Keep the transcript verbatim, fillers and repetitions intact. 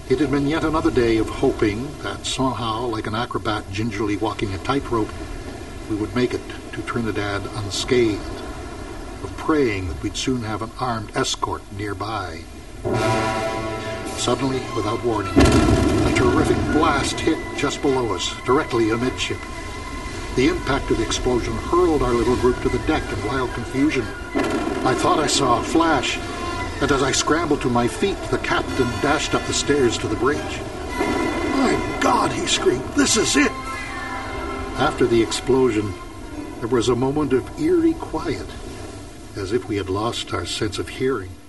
It had been yet another day of hoping that somehow, like an acrobat gingerly walking a tightrope, we would make it to Trinidad unscathed, of praying that we'd soon have an armed escort nearby. Suddenly, without warning, a terrific blast hit just below us, directly amidship. The impact of the explosion hurled our little group to the deck in wild confusion. I thought I saw a flash, and as I scrambled to my feet, the captain dashed up the stairs to the bridge. "My God," he screamed, "this is it!" After the explosion, there was a moment of eerie quiet, as if we had lost our sense of hearing.